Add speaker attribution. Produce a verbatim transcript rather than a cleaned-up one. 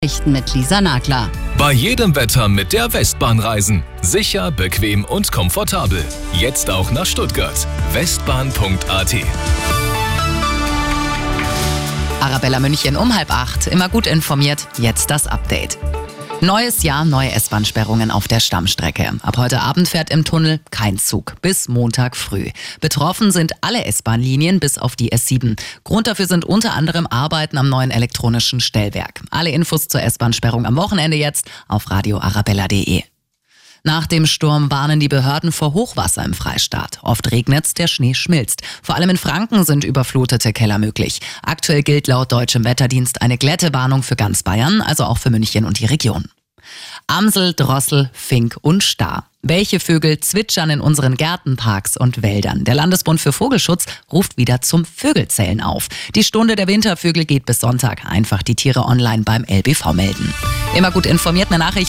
Speaker 1: Mit Lisa Nagler.
Speaker 2: Bei jedem Wetter mit der Westbahn reisen. Sicher, bequem und komfortabel. Jetzt auch nach Stuttgart. westbahn punkt a t.
Speaker 1: Arabella München um halb acht. Immer gut informiert. Jetzt das Update. Neues Jahr, neue S-Bahn-Sperrungen auf der Stammstrecke. Ab heute Abend fährt im Tunnel kein Zug. Bis Montag früh. Betroffen sind alle S-Bahn-Linien bis auf die S sieben. Grund dafür sind unter anderem Arbeiten am neuen elektronischen Stellwerk. Alle Infos zur S-Bahn-Sperrung am Wochenende jetzt auf radio arabella punkt de. Nach dem Sturm warnen die Behörden vor Hochwasser im Freistaat. Oft regnet's, der Schnee schmilzt. Vor allem in Franken sind überflutete Keller möglich. Aktuell gilt laut Deutschem Wetterdienst eine Glättewarnung für ganz Bayern, also auch für München und die Region. Amsel, Drossel, Fink und Star. Welche Vögel zwitschern in unseren Gärten, Parks und Wäldern? Der Landesbund für Vogelschutz ruft wieder zum Vögelzählen auf. Die Stunde der Wintervögel geht bis Sonntag. Einfach die Tiere online beim L B V melden. Immer gut informiert, eine Nachricht